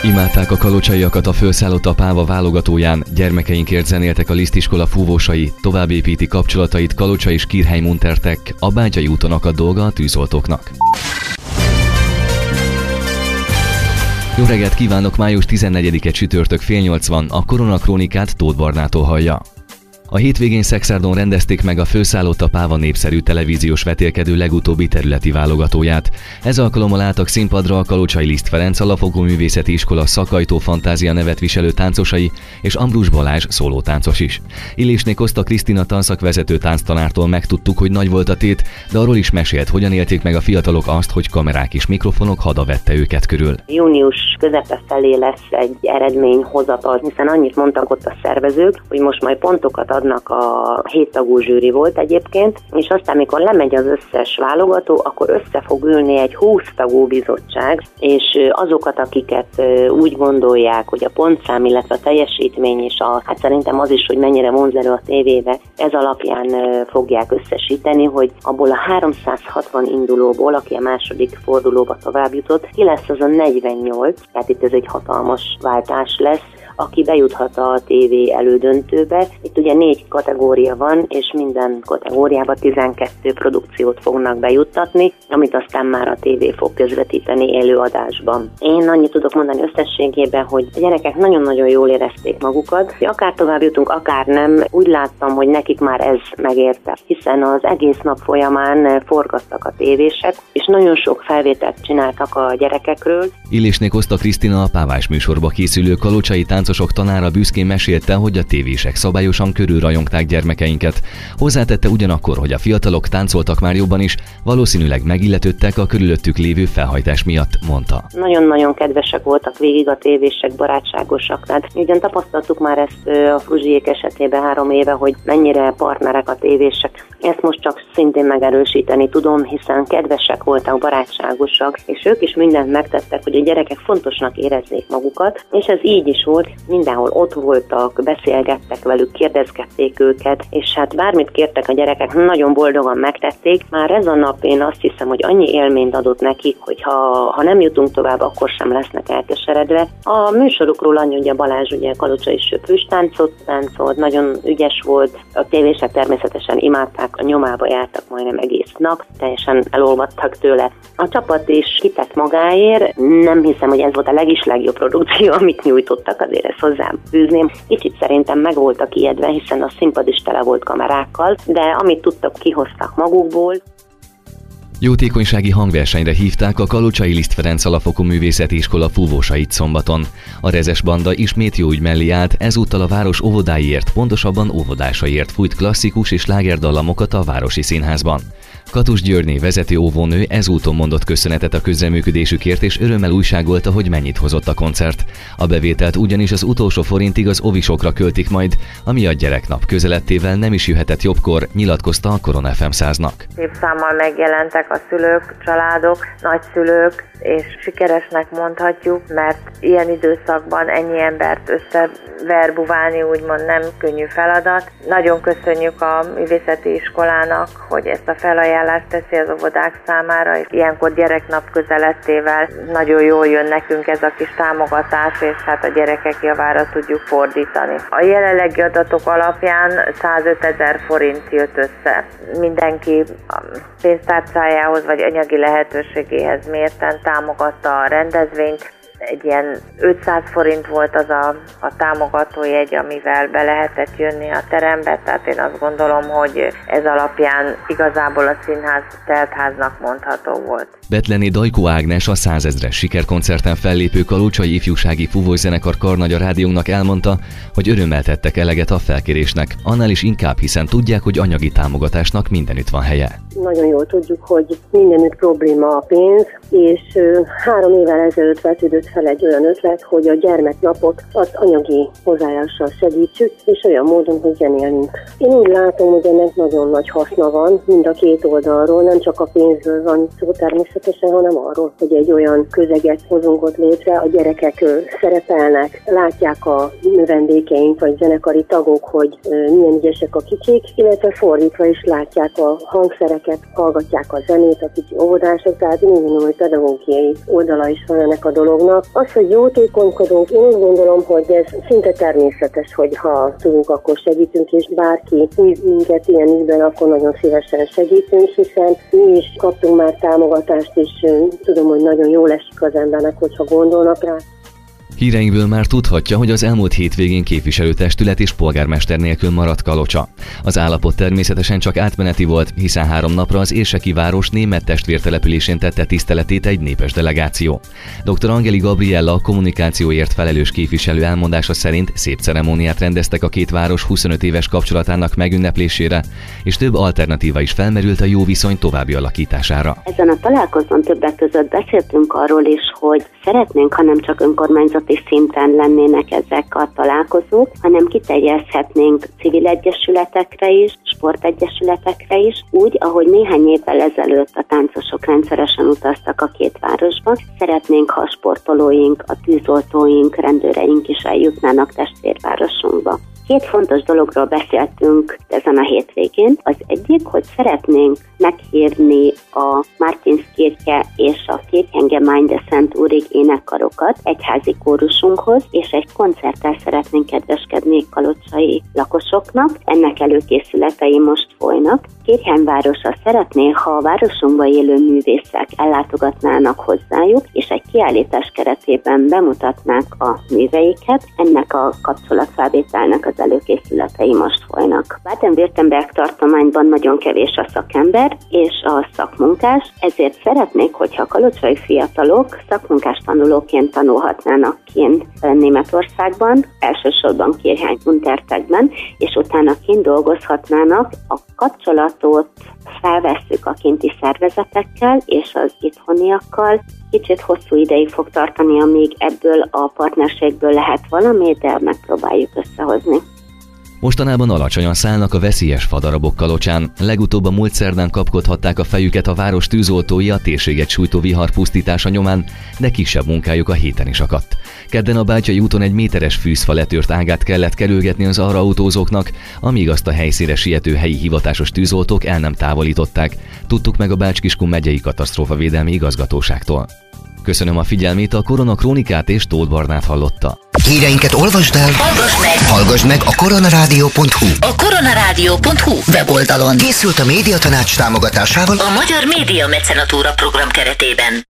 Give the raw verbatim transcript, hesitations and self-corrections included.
Imádták a kalocsaiakat a fölszállott a Páva válogatóján, gyermekeinkért zenéltek a Lisztiskola fúvósai, továbbépíti kapcsolatait Kalocsa és Kirhely Muntertek, a Bátyai úton akad dolga a tűzoltóknak. Jó reggelt kívánok, május tizennegyedike csütörtök fél nyolc van, a Koronakrónikát Tóth Barnától hallja. A hétvégén Szexárdon rendezték meg a Fölszállott a Páva népszerű televíziós vetélkedő legutóbbi területi válogatóját. Ez alkalommal álltak színpadra a kalocsai Liszt Ferenc Alapfokú Művészeti Iskola Szakajtó Fantázia nevet viselő táncosai és Ambrus Balázs szólótáncos is. Illésné Koszta Krisztina tanszakvezető tánctanártól megtudtuk, hogy nagy volt a tét, de arról is mesélt, hogyan élték meg a fiatalok azt, hogy kamerák és mikrofonok hada vette őket körül. Június közepe felé lesz egy eredményhozatal, hiszen annyit mondtak ott a szervezők, hogy most majd pontokat adnak, a héttagú zsűri volt egyébként, és aztán, amikor lemegy az összes válogató, akkor össze fog ülni egy húsz tagú bizottság, és azokat, akiket úgy gondolják, hogy a pontszám, illetve a teljesítmény, és a, hát szerintem az is, hogy mennyire vonzerő a tévébe, ez alapján fogják összesíteni, hogy abból a háromszázhatvan indulóból, aki a második fordulóba tovább jutott, ki lesz az a negyvennyolc, tehát itt ez egy hatalmas váltás lesz, aki bejuthat a tévé elődöntőbe. Itt ugye négy kategória van, és minden kategóriába tizenkettő produkciót fognak bejuttatni, amit aztán már a tévé fog közvetíteni élőadásban. Én annyit tudok mondani összességében, hogy a gyerekek nagyon-nagyon jól érezték magukat, akár tovább jutunk, akár nem. Úgy láttam, hogy nekik már ez megérte, hiszen az egész nap folyamán forgattak a tévések, és nagyon sok felvételt csináltak a gyerekekről. Illésné Koszta Krisztina, a Pávás műsorba készülő kalocsai táncosok tanára büszkén mesélte, hogy a tévések szabályosan körülrajongták gyermekeinket. Hozzátette ugyanakkor, hogy a fiatalok táncoltak már jobban is, valószínűleg megilletődtek a körülöttük lévő felhajtás miatt, mondta. Nagyon-nagyon kedvesek voltak végig a tévések, barátságosak. Tehát ugyan tapasztaltuk már ezt a Fruzsiék esetében három éve, hogy mennyire partnerek a tévések. Ezt most csak szintén megerősíteni tudom, hiszen kedvesek voltak, barátságosak, és ők is mindent megtettek, hogy a gyerekek fontosnak érezzék magukat, és ez így is volt, mindenhol ott voltak, beszélgettek velük, kérdezgették őket, és hát bármit kértek a gyerekek, nagyon boldogan megtették. Már ez a nap én azt hiszem, hogy annyi élményt adott nekik, hogy ha, ha nem jutunk tovább, akkor sem lesznek elkeseredve. A műsorukról annyi, hogy a Balázs ugye kalocsai söpős táncot táncolt, nagyon ügyes volt, a tévések természetesen imádták, a nyomába jártak majdnem egész nap, teljesen elolvadtak tőle. A csapat is kitett magáért, nem hiszem, hogy ez volt a legis legjobb produkció, amit nyújtottak, azért ezt hozzám fűzném. Kicsit szerintem meg voltak ijedve, hiszen a színpad is tele volt kamerákkal, de amit tudtak, kihoztak magukból. Jótékonysági hangversenyre hívták a kalocsai Liszt Ferenc Alapfokú Művészeti Iskola fúvósait szombaton. A rezes banda ismét jó ügy mellé állt, ezúttal a város óvodáiért, pontosabban óvodásaiért fújt klasszikus és slágerdallamokat a Városi Színházban. Katus Györgyné vezető óvónő ezúton mondott köszönetet a közreműködésükért, és örömmel újságolta, hogy mennyit hozott a koncert. A bevételt ugyanis az utolsó forintig az ovisokra költik majd, ami a gyereknap közelettével nem is jöhetett jobbkor, nyilatkozta a Korona ef em száznak. Szép számmal megjelentek a szülők, családok, nagyszülők, és sikeresnek mondhatjuk, mert ilyen időszakban ennyi embert összeverbuválni úgymond nem könnyű feladat. Nagyon köszönjük a művészeti iskolának, hogy ezt a felajánlást teszi az óvodák számára, és ilyenkor gyereknap közelettével nagyon jól jön nekünk ez a kis támogatás, és hát a gyerekek javára tudjuk fordítani. A jelenlegi adatok alapján százötezer forint jött össze. Mindenki pénztárcájához vagy anyagi lehetőségéhez mérten támogatta a rendezvényt. Egy ilyen ötszáz forint volt az a, a támogatójegy, amivel be lehetett jönni a terembe, tehát én azt gondolom, hogy ez alapján igazából a színház teltháznak mondható volt. Betlené Dajkó Ágnes, a százezres sikerkoncerten fellépő kalocsai ifjúsági fúvózenekar karnagya rádiónknak elmondta, hogy örömmel tettek eleget a felkérésnek, annál is inkább, hiszen tudják, hogy anyagi támogatásnak mindenütt van helye. Nagyon jól tudjuk, hogy mindenütt probléma a pénz, és három évvel ezelőtt vetődött fel egy olyan ötlet, hogy a gyermeknapot azt anyagi hozzájárulással segítsük, és olyan módon, hogy zenélünk. Én úgy látom, hogy ennek nagyon nagy haszna van, mind a két oldalról, nem csak a pénzről van szó természetesen, hanem arról, hogy egy olyan közeget hozunk ott létre, a gyerekek szerepelnek, látják a vendégeink vagy zenekari tagok, hogy milyen ügyesek a kicsik, illetve fordítva is látják a hangszerek gyerekek hallgatják a zenét, a kicsi óvodások, tehát én gondolom, hogy pedagógiai oldala is van ennek a dolognak. Az, hogy jótékonykodunk, én úgy gondolom, hogy ez szinte természetes, hogy ha tudunk, akkor segítünk, és bárki hív minket ilyen ügyben, akkor nagyon szívesen segítünk, hiszen mi is kaptunk már támogatást, és tudom, hogy nagyon jól esik az embernek, hogyha gondolnak rá. Híreinkből már tudhatja, hogy az elmúlt hétvégén képviselőtestület és polgármester nélkül maradt Kalocsa. Az állapot természetesen csak átmeneti volt, hiszen három napra az érseki város német testvértelepülésén tette tiszteletét egy népes delegáció. doktor Angeli Gabriella, a kommunikációért felelős képviselő elmondása szerint szép ceremóniát rendeztek a két város huszonöt éves kapcsolatának megünneplésére, és több alternatíva is felmerült a jó viszony további alakítására. Ezen a találkozón többek között beszéltünk arról is, hogy szeretnénk, ha nem csak önkormányzati szinten lennének ezek a találkozók, hanem kiterjeszthetnénk civil egyesületekre is, sportegyesületekre is, úgy, ahogy néhány évvel ezelőtt a táncosok rendszeresen utaztak a két városba. Szeretnénk, ha a sportolóink, a tűzoltóink, rendőreink is eljutnának testvérvárosunkba. Két fontos dologról beszéltünk ezen a hétvégén. Az egyik, hogy szeretnénk meghívni a Martinskirche és a Kirchengemeinde Szent Úrig énekkarokat egyházi kórusunkhoz, és egy koncerttel szeretnénk kedveskedni kalocsai lakosoknak. Ennek előkészületei most folynak. Kirchenvárosa szeretné, ha a városunkban élő művészek ellátogatnának hozzájuk, és egy kiállítás keretében bemutatnák a műveiket. Ennek a kapcsolatfelvételnek az előkészületei most folynak. Baden-Württemberg tartományban nagyon kevés a szakember és a szakmunkás, ezért szeretnék, hogyha a kalocsai fiatalok szakmunkás tanulóként tanulhatnának kint Németországban, elsősorban Kirchen-Untertegben, és utána kint dolgozhatnának. A kapcsolatot felvesszük a kinti szervezetekkel és az itthoniakkal. Kicsit hosszú ideig fog tartani, amíg ebből a partnerségből lehet valami, de megpróbáljuk összehozni. Mostanában alacsonyan szállnak a veszélyes fadarabok Kalocsán. Legutóbb a múlt szerdán kapkodhatták a fejüket a város tűzoltói a térséget sújtó vihar pusztítása nyomán, de kisebb munkájuk a héten is akadt. Kedden a Bátyai úton egy méteres fűzfa letört ágát kellett kerülgetni az arra autózóknak, amíg azt a helyszínre siető helyi hivatásos tűzoltók el nem távolították. Tudtuk meg a Bács-Kiskun megyei katasztrófavédelmi igazgatóságtól. Köszönöm a figyelmét, a Korona Krónikát és Tóth Barnát hallotta. Híreinket olvasd el, hallgass meg, hallgass meg a koronarádió pont hu. A koronarádió pont hu weboldalon Készült a Médiatanács támogatásával a Magyar Média Mecenatúra program keretében.